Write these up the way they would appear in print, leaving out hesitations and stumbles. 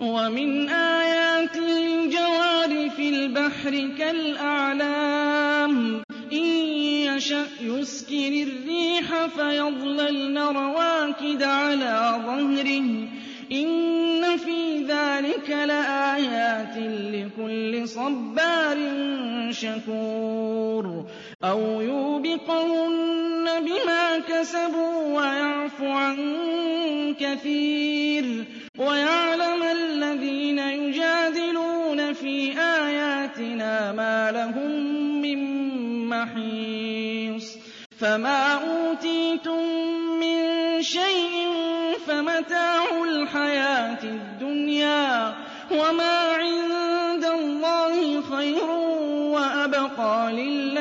وَمِنْ آيَاتِهِ الْجَوَارِ فِي الْبَحْرِ كَالْأَعْلَامِ إِن يَشَأْ يُسْكِنِ الرِّيحَ فَيَظْلَلْنَ رَوَاكِدَ عَلَىٰ ظَهْرِهِ إِنَّ فِي ذَٰلِكَ لَآيَاتٍ لِّكُلِّ صَبَّارٍ شَكُورٍ أَوْ يُوبِقَهُنَّ بِمَا كَسَبُوا وَيَعْفُ عَن كَثِيرٍ وَيَعْلَمَ الَّذِينَ يُجَادِلُونَ فِي آيَاتِنَا مَا لَهُم مِّن مَّحِيصٍ فَمَا أُوتِيتُم مِّن شَيْءٍ فَمَتَاعُ الْحَيَاةِ الدُّنْيَا وَمَا عِندَ اللَّهِ خَيْرٌ وَأَبْقَىٰ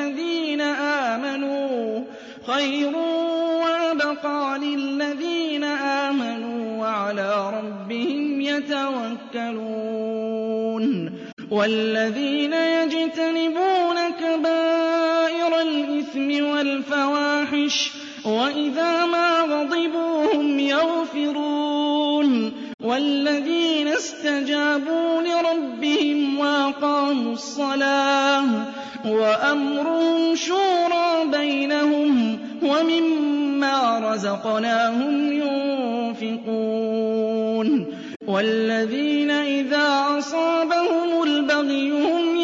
لِلَّذِينَ آمَنُوا وَعَلَىٰ رَبِّهِمْ يَتَوَكَّلُونَ وَالَّذِينَ يَجْتَنِبُونَ كَبَائِرَ الْإِثْمِ وَالْفَوَاحِشَ وَإِذَا مَا غَضِبُوا هُمْ يَغْفِرُونَ وَالَّذِينَ اسْتَجَابُوا لِرَبِّهِمْ وَأَقَامُوا الصَّلَاةَ وَأَمْرُهُمْ شُورَىٰ بَيْنَهُمْ وَمِمَّا رَزَقْنَاهُمْ يُنفِقُونَ وَالَّذِينَ إِذَا أَصَابَهُمُ الْبَغْيُ هُمْ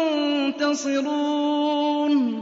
يَنتَصِرُونَ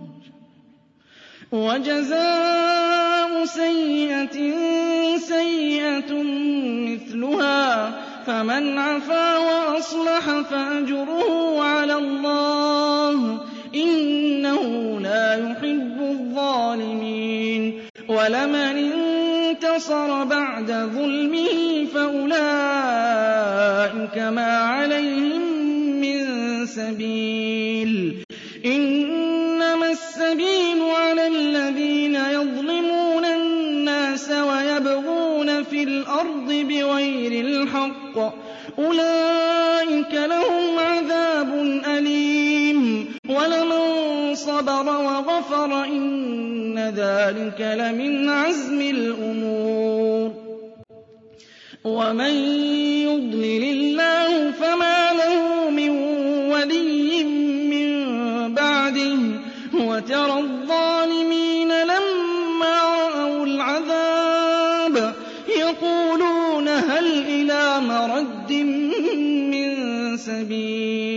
وَجَزَاءُ سَيِّئَةٍ سَيِّئَةٌ مِّثْلُهَا فَمَنْ عَفَا وَأَصْلَحَ فَأَجْرُهُ عَلَى اللَّهِ إِنَّهُ لَا يُحِبُّ الظَّالِمِينَ وَلَمَنِ انتَصَرَ بَعْدَ ظُلْمِهِ فَأُولَٰئِكَ مَا عَلَيْهِم مِّن سَبِيلٍ إِنَّمَا السَّبِيلُ عَلَى الَّذِينَ يَظْلِمُونَ النَّاسَ وَيَبْغُونَ فِي الْأَرْضِ بِغَيْرِ الْحَقِّ أُولَٰئِكَ لَهُمْ عَذَابٌ أَلِيمٌ وَلَمَن صَبَرَ وَغَفَرَ إِنَّ ذَٰلِكَ لَمِنْ عَزْمِ الْأُمُورِ وَمَن يُضْلِلِ اللَّهُ فَمَا لَهُ مِن وَلِيٍّ مِّن بَعْدِهِ وَتَرَى الظَّالِمِينَ لَمَّا رَأَوُا الْعَذَابَ يَقُولُونَ هَلْ إِلَىٰ مَرَدٍّ مِّن سَبِيلٍ